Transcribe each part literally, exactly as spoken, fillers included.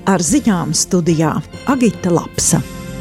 Ar ziņām studijā Agita Lapsa.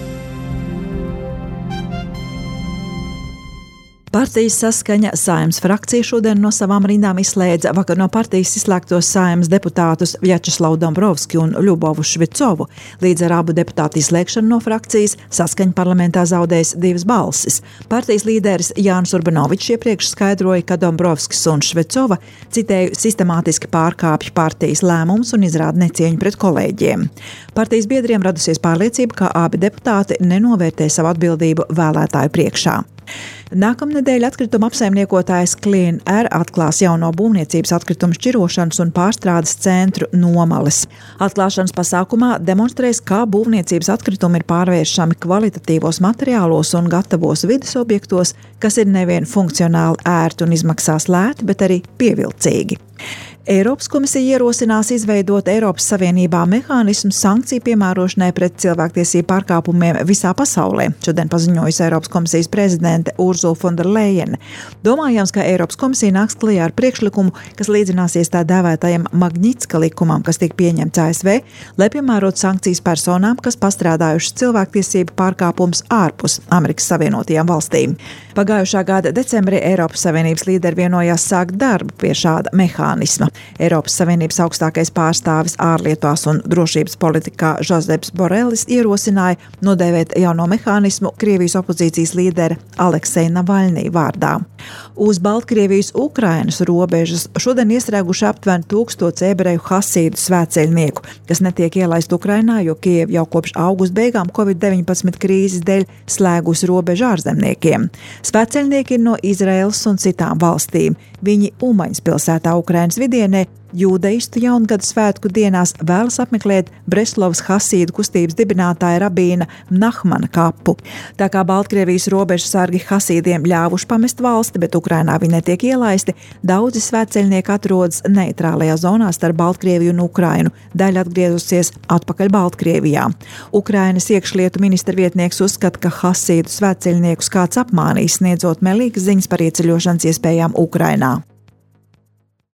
Partijas Saskaņa Saeimas frakcija šodien no savām rindām izslēdza vakar no partijas izslēgtos Saeimas deputātus Vjačeslavu Dombrovski un Ļubovu Švicovu. Līdz ar abu deputātu izslēgšanu no frakcijas Saskaņa parlamentā zaudējis divas balsis. Partijas līderis Jānis Urbanovičs iepriekš skaidroja, ka Dombrovskis un Švicova, citēju, sistemātiski pārkāpj partijas lēmumus un izrāda necieņu pret kolēģiem. Partijas biedriem radusies pārliecība, ka abi deputāti nenovērtē savu atbildību vēlētāju priekšā. Nākamnedēļ atkrituma apsaimniekotājs Clean Air atklās jauno būvniecības atkritumu šķirošanas un pārstrādes centru Nomales. Atklāšanas pasākumā demonstrēs, kā būvniecības atkritumi ir pārvēršami kvalitatīvos materiālos un gatavos vides objektos, kas ir nevien funkcionāli ērti un izmaksās lēti, bet arī pievilcīgi. Eiropas komisija ierosinās izveidot Eiropas Savienībā mehānismu sankciju piemērošanai pret cilvēktiesību pārkāpumiem visā pasaulē, šodien paziņojusi Eiropas komisijas prezidente Ursula von der Leyen. Domājams, ka Eiropas komisija nāks klajā ar priekšlikumu, kas līdzināsies tā dēvētajam Magnitska likumam, kas tika pieņemts A S V, lai piemērot sankcijas personām, kas pastrādājušas cilvēktiesību pārkāpumus ārpus Amerikas Savienotajām valstīm. Pagājušā gada decembrī Eiropas Savienības līderi vienojās sākt darbu pie šāda mehānisma. Eiropas Savienības augstākais pārstāvis ārlietās un drošības politikā Žozeps Borellis ierosināja nodēvēt jauno mehānismu Krievijas opozīcijas līdera Alekseja Navaļnī vārdā. Uz Baltkrievijas Ukrainas robežas šodien iestrēguši aptuveni tūkstots ebreju hasīdu svētceļnieku, kas netiek ielaist Ukrainā, jo Kieva jau kopš augusta beigām covid deviņpadsmit krīzes dēļ slēgusi robežu ārzemniekiem. Svētceļnieki ir no Izraēlas un citām valstīm. Viņi Umaņas pilsētā Ukrainas vidienē jūdeistu jaungada svētku dienās vēlas apmeklēt Breslovas hasīdu kustības dibinātāja rabīna Nahmana kapu. Tā kā Baltkrievijas robežas sargi hasīdiem ļāvuši pamest valsti, bet Ukrainā viņi netiek ielaisti, daudzi svētceļnieki atrodas neitrālajā zonā starp Baltkrieviju un Ukrainu, daļa atgriezusies atpakaļ Baltkrievijā. Ukrainas iekšlietu ministra vietnieks uzskata, ka hasīdu svētceļniekus kāds apmānīs, sniedzot melīgas ziņas par ieceļošanas iespējām Ukrainā.